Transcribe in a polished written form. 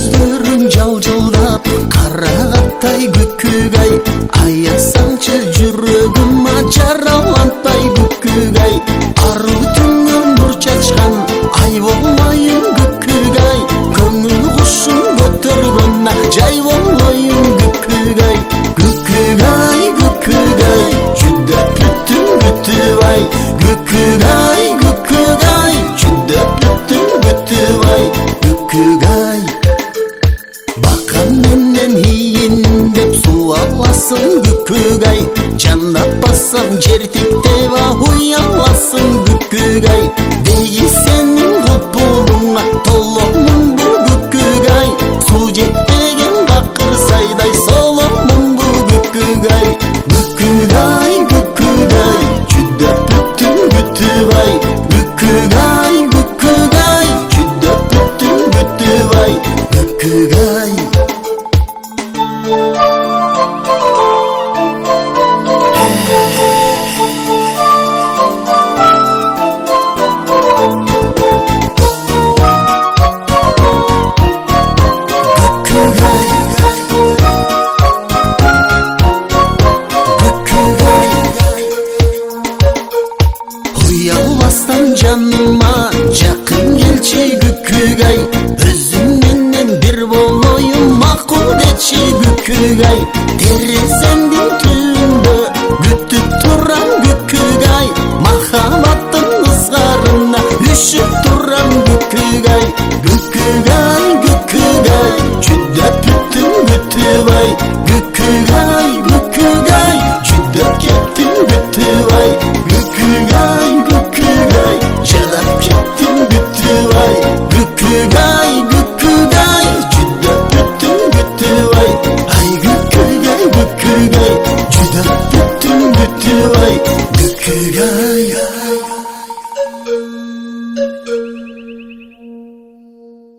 көздөрүң жалжылдап карагаттай бүкүгай аясаңчы жүрөгүм жаралантпай бүкүгай аруу түнүн нур чачкан ай болмайын бүкүгай көңүл кушум көтөргөн жай болмайын бүкүгай бүкүгай бүкүгай жүдөп бүттүм бүтүбай бүкүгай бүкүгай жүдөп бүттүм бүтүбай бүкүгай бакан менен ийин деп суу аласың бүкүгай жандап бассаң жер тиктеп уяласың бүкүгай деги сенин купулуңа толомун бу бүкүгай суу жетпеген бакыр сайдай соломун бу бүкүгай бүкүгай бүкүгай жүдөп бүттүм бүтүбай бүкүгай бүкүгай жүдөп бүттүм бүтүбай бүкүгай Уялбастан жаныма жакын келчи бүкүгай өзүң менен бир болоюн макул дечи бүкүгай терезеңдин түбүндө күтүп турам бүкүгай махаббаттын ызгарына үшүп турам бүкүгай бүкүгай бүкүгай жүдөп бүттүм бүтүбай бүкүгай бүкүгай жүдөп кеттим бүтүбай бүкүгай бүкүгай жалап кеттим бүтүбай бүкүгай бүкүгай жүдөп бүттүм бүтүбай ай бүкүгай бүкүгай жүдөп бүттүм бүтүбай бүкүгай